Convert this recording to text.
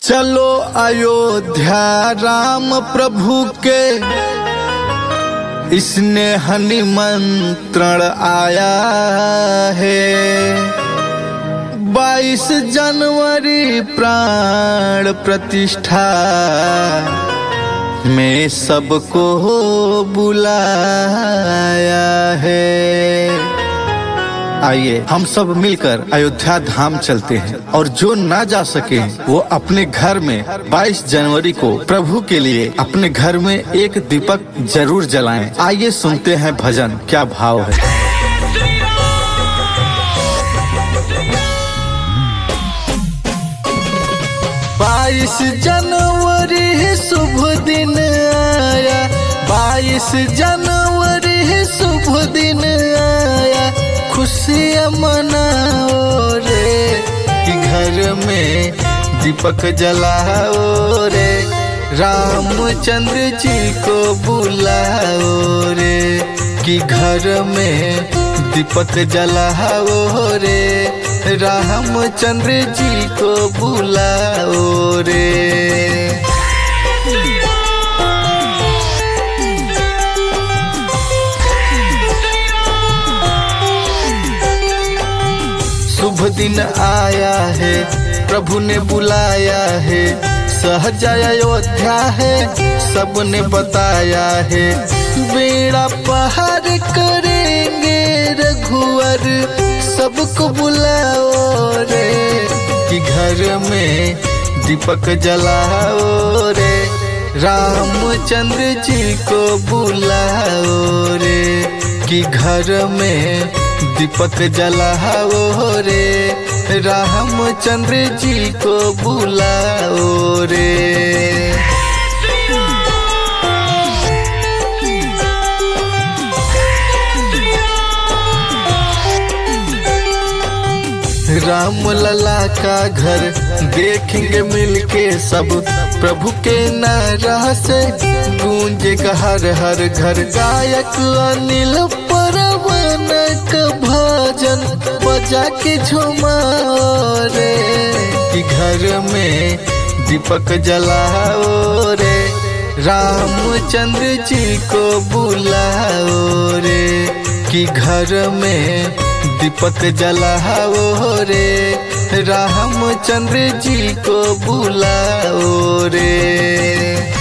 चलो अयोध्या राम प्रभु के स्नेह निमंत्रण आया है। 22 जनवरी प्राण प्रतिष्ठा में सबको बुलाया है। आइए हम सब मिलकर अयोध्या धाम चलते हैं और जो ना जा सके वो अपने घर में 22 जनवरी को प्रभु के लिए अपने घर में एक दीपक जरूर जलाएं। आइए सुनते हैं भजन, क्या भाव है। 22 जनवरी शुभ दिन आया, 22 जनवरी शुभ दिन आया, खुशियाँ मनाओ रे कि घर में दीपक जलाओ रे, रामचंद्र जी को बुलाओ रे कि घर में दीपक जलाओ रे, रामचंद्र जी को बुलाओ रे। शुभ दिन आया है, प्रभु ने बुलाया है, सहज अयोध्या है, सबने बताया है। बेड़ा पार करेंगे रघुवर, सबको बुलाओ रे कि घर में दीपक जलाओ रे, रामचंद्र जी को बुलाओ रे कि घर में दीपक जलाओ रे, रामचंद्र जी को बुलाओ रे। राम लला का घर देखेंगे मिलके सब, प्रभु के नारा से गूंजेगा हर हर घर। गायक अनिल परवन का भजन बजा के झुमाओ रे कि घर में दीपक जलाओ रे, रामचंद्र जी को बुलाओ रे कि घर में दीपक जलाओ रे, रामचंद्र जी को बुलाओ रे।